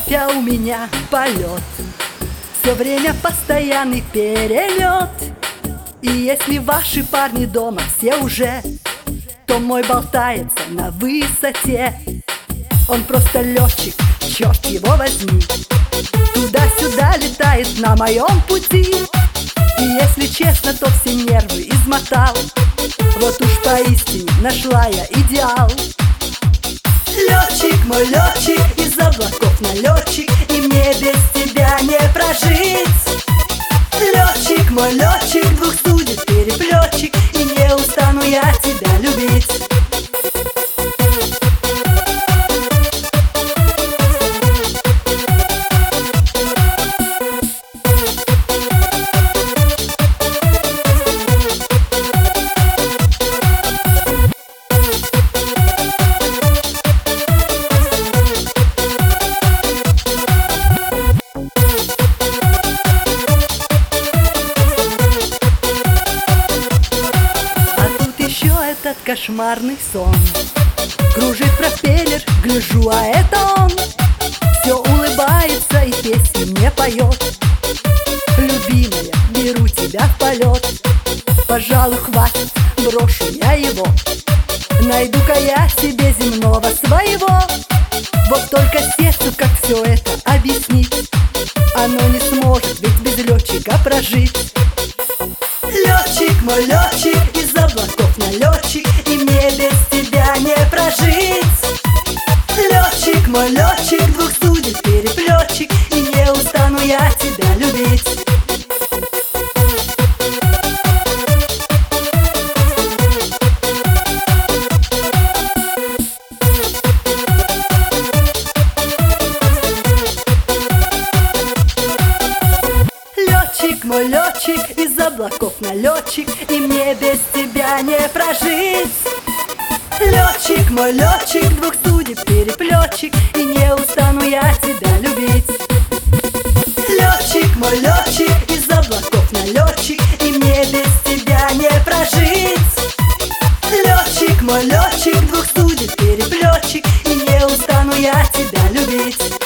кофе у меня полет, все время постоянный перелет. И если ваши парни дома все уже, то мой болтается на высоте. Он просто летчик, черт его возьми, туда-сюда летает на моем пути. И если честно, то все нервы измотал. Вот уж поистине нашла я идеал. Летчик, мой летчик, из облаков налетчик, и мне без тебя не прожить. Летчик, мой летчик, двух судеб переплетчик, и не устану я тебя любить. Этот кошмарный сон кружит пропеллер, гляжу, а это он. Все улыбается и песни мне поет. Любимая, беру тебя в полет. Пожалуй, хватит, брошу я его. Найду-ка я себе земного своего. Вот только сердцу, как все это объяснить, оно не сможет ведь без летчика прожить. Летчик, мой летчик, из облаков налетчик, и мне без тебя не прожить. Летчик, мой летчик, двух судеб переплетчик, и не устану я тебя любить. Летчик, мой летчик, из облаков налетчик, и мне без тебя не прожить. Летчик, мой летчик, двух судеб переплетчик, и не устану я тебя любить. Летчик, мой летчик, из облаков налетчик, и мне без тебя не прожить. Летчик, мой летчик, двух судеб переплетчик, и не устану я тебя любить.